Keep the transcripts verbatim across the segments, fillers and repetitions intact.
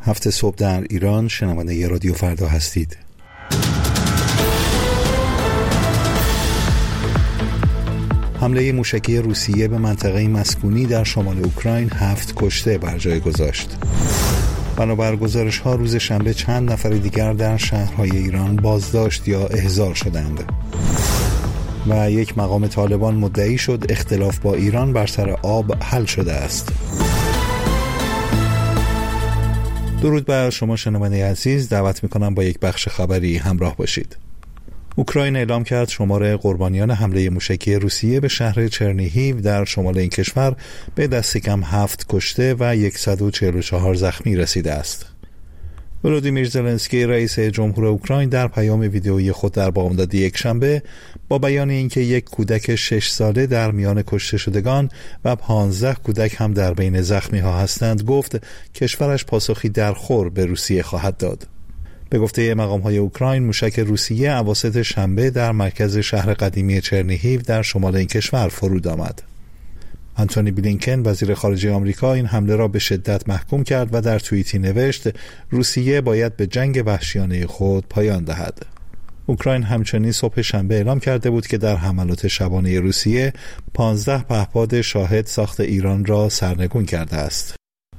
هفت صبح در ایران. شنونده ی رادیو فردا هستید. حمله موشکی روسیه به منطقه مسکونی در شمال اوکراین هفت کشته بر جای گذاشت. بنابر گزارش‌ها روز شنبه چند نفر دیگر در شهرهای ایران بازداشت یا احضار شدند. و یک مقام طالبان مدعی شد اختلاف با ایران بر سر آب حل شده است. درود بر شما شنونده عزیز، دعوت می‌کنم با یک بخش خبری همراه باشید. اوکراین اعلام کرد شمار قربانیان حمله موشکی روسیه به شهر چرنیهیو در شمال این کشور به دست کم هفت کشته و صد و چهل و چهار زخمی رسیده است. ولودیمیر زلنسکی رئیس جمهور اوکراین در پیام ویدئویی خود در بامداد یک شنبه با بیان اینکه یک کودک شش ساله در میان کشته شدگان و پانزده کودک هم در بین زخمی ها هستند گفت کشورش پاسخی درخور به روسیه خواهد داد. به گفته مقام‌های اوکراین موشک روسیه اواسط شنبه در مرکز شهر قدیمی چرنیهیو در شمال این کشور فرود آمد. آنتونی بلینکن وزیر خارجه آمریکا این حمله را به شدت محکوم کرد و در توییتی نوشت روسیه باید به جنگ وحشیانه خود پایان دهد. اوکراین همچنین صبح شنبه اعلام کرده بود که در حملات شبانه روسیه پانزده پهپاد شاهد ساخت ایران را سرنگون کرده است.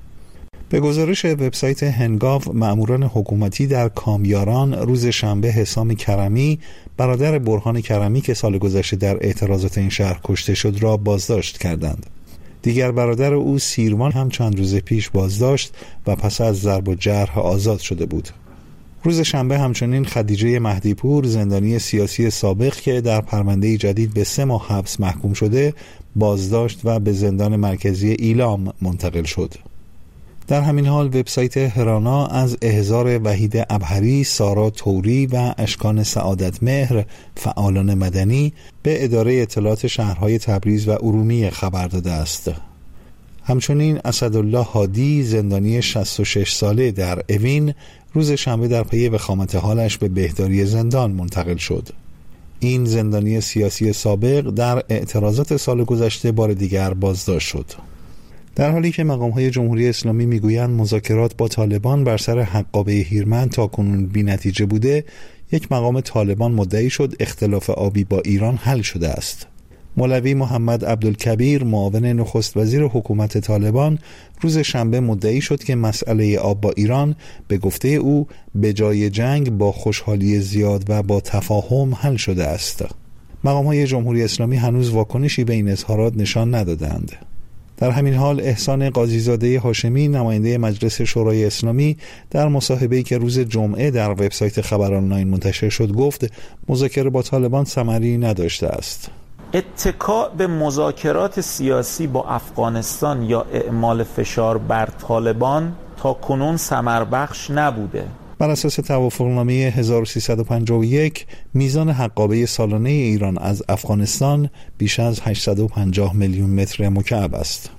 به گزارش وبسایت هنگاو، مأموران حکومتی در کامیاران روز شنبه حسام کرمی، برادر برهان کرمی که سال گذشته در اعتراضات این شهر کشته شد، را بازداشت کردند. دیگر برادر او سیروان هم چند روز پیش بازداشت و پس از ضرب و جرح آزاد شده بود. روز شنبه همچنین خدیجه مهدیپور، زندانی سیاسی سابق که در پرونده جدید به سه ماه حبس محکوم شده، بازداشت و به زندان مرکزی ایلام منتقل شد. در همین حال وبسایت هرانا از احضار وحید ابهری، سارا توری و اشکان سعادت مهر، فعالان مدنی، به اداره اطلاعات شهرهای تبریز و ارومیه خبر داده است. همچنین اسدالله هادی، زندانی شصت و شش ساله در اوین، روز شنبه در پی وخامت حالش به بهداری زندان منتقل شد. این زندانی سیاسی سابق در اعتراضات سال گذشته بار دیگر بازداشت شد. در حالی که مقام‌های جمهوری اسلامی میگویند مذاکرات با طالبان بر سر حقابه هیرمند تاکنون بی‌نتیجه بوده، یک مقام طالبان مدعی شد اختلاف آبی با ایران حل شده است. مولوی محمد عبدالکبیر، معاون نخست وزیر حکومت طالبان، روز شنبه مدعی شد که مسئله آب با ایران به گفته او به جای جنگ با خوشحالی زیاد و با تفاهم حل شده است. مقام‌های جمهوری اسلامی هنوز واکنشی به این اظهارات نشان ندادند. در همین حال احسان قاضیزاده هاشمی، نماینده مجلس شورای اسلامی، در مصاحبه‌ای که روز جمعه در وبسایت خبر آنلاین منتشر شد گفت مذاکره با طالبان ثمری نداشته است. اتکا به مذاکرات سیاسی با افغانستان یا اعمال فشار بر طالبان تا کنون ثمربخش نبوده. بر اساس توافقنامه هزار و سیصد و پنجاه و یک، میزان حقابه سالانه ایران از افغانستان بیش از هشتصد و پنجاه میلیون متر مکعب است.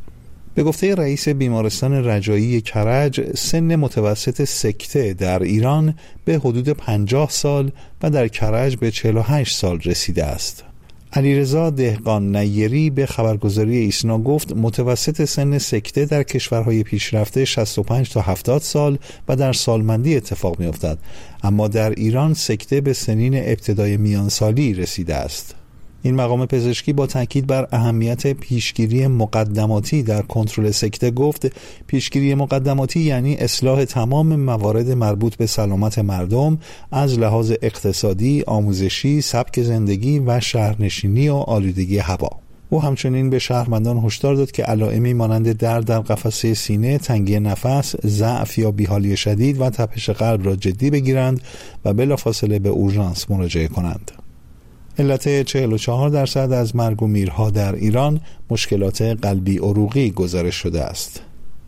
به گفته رئیس بیمارستان رجایی کرج، سن متوسط سکته در ایران به حدود پنجاه سال و در کرج به چهل و هشت سال رسیده است. علیرضا دهقان نیری به خبرگزاری ایسنا گفت متوسط سن سکته در کشورهای پیشرفته شصت و پنج تا هفتاد سال و در سالمندی اتفاق می افتد، اما در ایران سکته به سنین ابتدای میانسالی رسیده است. این مقام پزشکی با تاکید بر اهمیت پیشگیری مقدماتی در کنترل سکته گفت پیشگیری مقدماتی یعنی اصلاح تمام موارد مربوط به سلامت مردم از لحاظ اقتصادی، آموزشی، سبک زندگی و شهرنشینی و آلودگی هوا. او همچنین به شهروندان هشدار داد که علائمی مانند درد در قفسه سینه، تنگی نفس، ضعف یا بیحالی شدید و تپش قلب را جدی بگیرند و بلافاصله به اورژانس مراجعه کنند. علت چهل و چهار درصد از مرگ و میرها در ایران مشکلات قلبی عروقی گزارش شده است.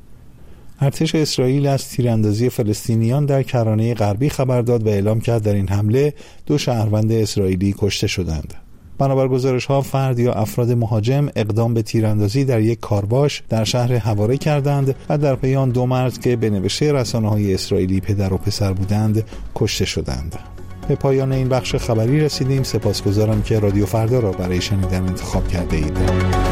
ارتش اسرائیل از تیراندازی فلسطینیان در کرانه غربی خبر داد و اعلام کرد در این حمله دو شهروند اسرائیلی کشته شدند. بنابر گزارش‌ها فرد یا افراد مهاجم اقدام به تیراندازی در یک کارواش در شهر حواره کردند و در پی آن دو مرد که به نوشته رسانه‌های اسرائیلی پدر و پسر بودند کشته شدند. به پایان این بخش خبری رسیدیم. سپاسگزارم که رادیو فردا را برای شنیدن انتخاب کرده اید.